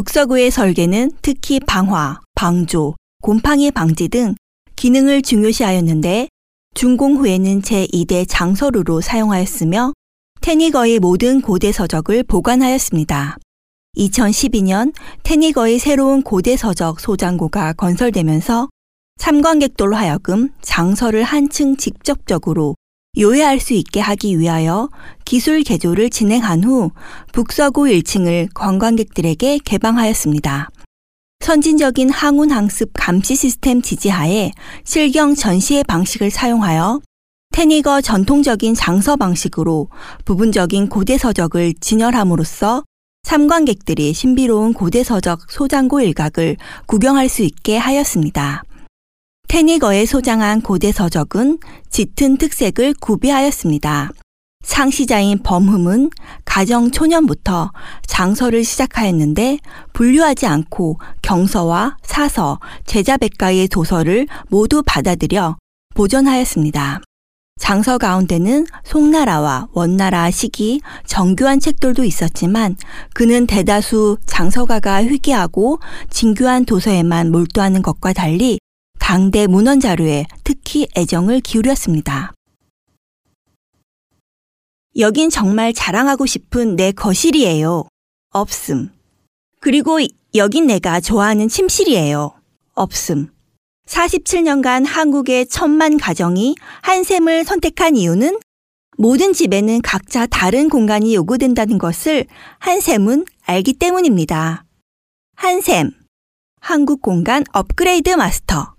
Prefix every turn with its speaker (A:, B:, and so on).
A: 북서구의 설계는 특히 방화, 방조, 곰팡이 방지 등 기능을 중요시하였는데 준공 후에는 제2대 장서루로 사용하였으며 테니거의 모든 고대 서적을 보관하였습니다. 2012년 테니거의 새로운 고대 서적 소장고가 건설되면서 참관객들로 하여금 장서를 한층 직접적으로 요해할 수 있게 하기 위하여 기술 개조를 진행한 후 북서구 1층을 관광객들에게 개방하였습니다. 선진적인 항운 항습 감시 시스템 지지하에 실경 전시회 방식을 사용하여 테니거 전통적인 장서 방식으로 부분적인 고대 서적을 진열함으로써 참관객들이 신비로운 고대 서적 소장고 일각을 구경할 수 있게 하였습니다. 테니거에 소장한 고대 서적은 짙은 특색을 구비하였습니다. 창시자인 범흠은 가정 초년부터 장서를 시작하였는데 분류하지 않고 경서와 사서, 제자백가의 도서를 모두 받아들여 보존하였습니다. 장서 가운데는 송나라와 원나라 시기 정교한 책들도 있었지만 그는 대다수 장서가가 회귀하고 진교한 도서에만 몰두하는 것과 달리 당대 문헌 자료에 특히 애정을 기울였습니다. 여긴 정말 자랑하고 싶은 내 거실이에요. 없음. 그리고 여긴 내가 좋아하는 침실이에요. 없음. 47년간 한국의 1000만 가정이 한샘을 선택한 이유는 모든 집에는 각자 다른 공간이 요구된다는 것을 한샘은 알기 때문입니다. 한샘. 한국 공간 업그레이드 마스터.